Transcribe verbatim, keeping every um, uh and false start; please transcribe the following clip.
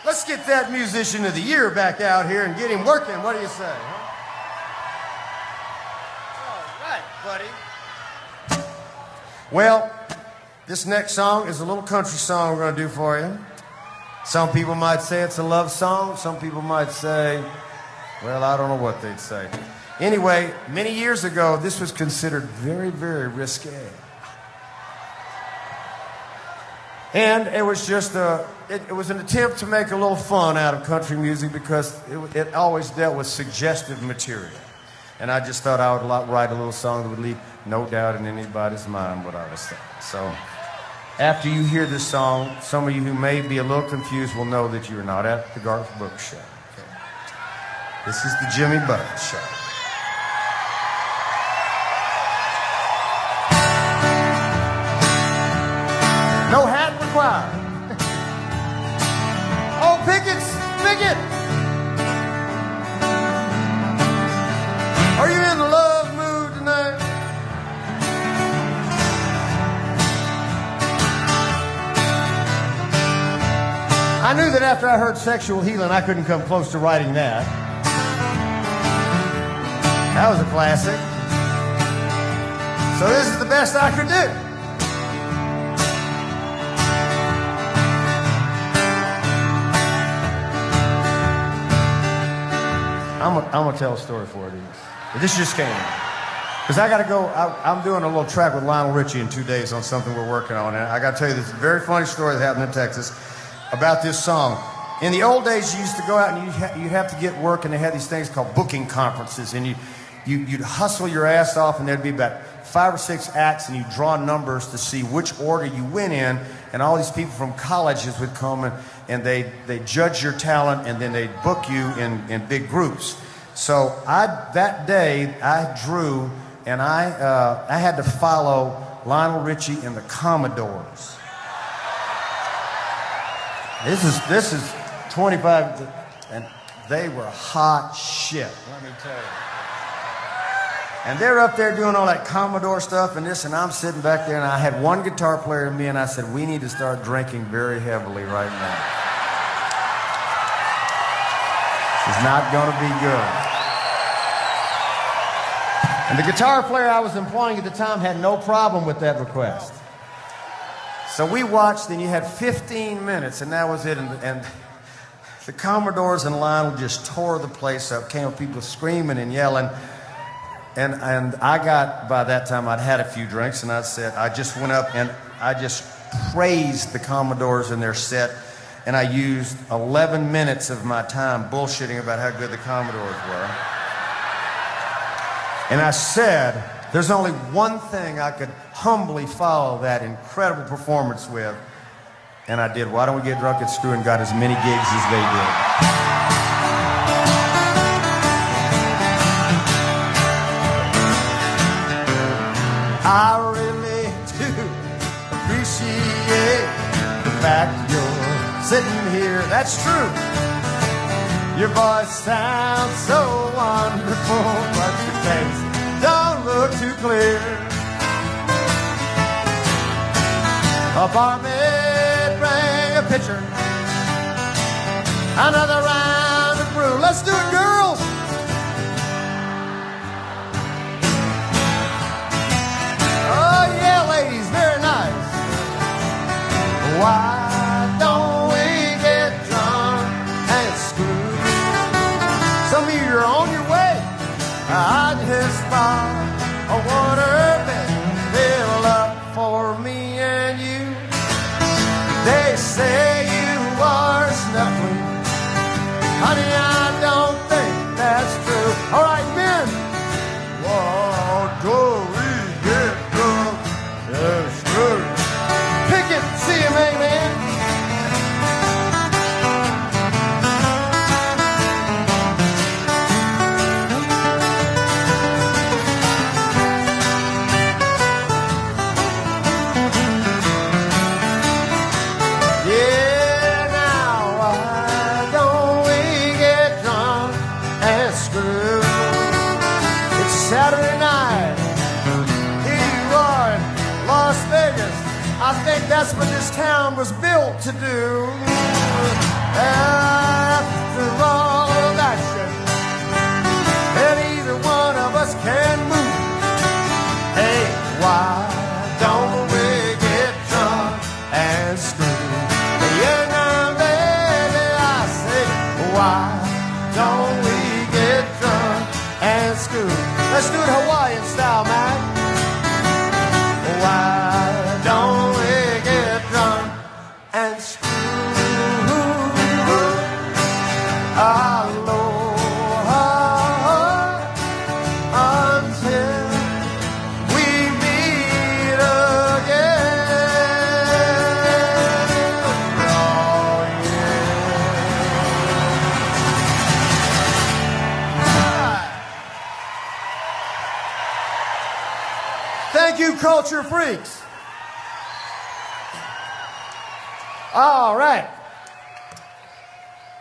Let's get that musician of the year back out here and get him working. What do you say? Huh? All right, buddy. Well, this next song is a little country song we're going to do for you. Some people might say it's a love song. Some people might say, well, I don't know what they'd say. Anyway, many years ago, this was considered very, very risque. And it was just a, it, it was an attempt to make a little fun out of country music because it, it always dealt with suggestive material. And I just thought I would write a little song that would leave no doubt in anybody's mind what I was saying. So after you hear this song, some of you who may be a little confused will know that you're not at the Garth Brooks Show. Okay? This is the Jimmy Buffett Show. No hat required. Oh, pickets, picket. Are you in the love mood tonight? I knew that after I heard Sexual Healing, I couldn't come close to writing that. That was a classic. So this is the best I could do. I'm going to tell a story for it. This just came in. Because I got to go, I, I'm doing a little track with Lionel Richie in two days on something we're working on. And I got to tell you this very funny story that happened in Texas about this song. In the old days, you used to go out and you'd, ha- you'd have to get work, and they had these things called booking conferences. And you, you, you'd hustle your ass off, and there'd be about five or six acts, and you'd draw numbers to see which order you went in. And all these people from colleges would come and, and they they judge your talent, and then they'd book you in, in big groups. So I that day I drew, and I uh, I had to follow Lionel Richie and the Commodores. This is this is twenty-five, and they were hot shit. Let me tell you. And they're up there doing all that Commodore stuff and this, and I'm sitting back there, and I had one guitar player in me, and I said, we need to start drinking very heavily right now. It's not going to be good. And the guitar player I was employing at the time had no problem with that request. So we watched, and you had fifteen minutes, and that was it. And, and the Commodores and Lionel just tore the place up, came with people screaming and yelling. And and I got, by that time, I'd had a few drinks, and I said, I just went up and I just praised the Commodores and their set, and I used eleven minutes of my time bullshitting about how good the Commodores were. And I said, there's only one thing I could humbly follow that incredible performance with, and I did. Why don't we get drunk and screw, and got as many gigs as they did. I really do appreciate the fact you're sitting here. That's true. Your voice sounds so wonderful, but your face don't look too clear. A barmaid bring a pitcher, another round of brew. Let's do it, girls. Oh, yeah, ladies, very nice. Why don't we get drunk and screw? Some of you are on your way. I just bought a water bed fill up for me and you. They say you are snuffling. Honey, I don't think that's true. All right, men. Why don't we get drunk and screw? Pick it, see you, man, man. Yeah, now why don't we get drunk and screw? It's Saturday night. Here you are in Las Vegas. I think that's what this town was built to do. Uh, Why don't we get drunk and scoot? Let's do it Hawaiian style, man. Why don't we get drunk and scoot? Aloha until we meet again. Oh, yeah. Thank you, Culture Freaks. All right.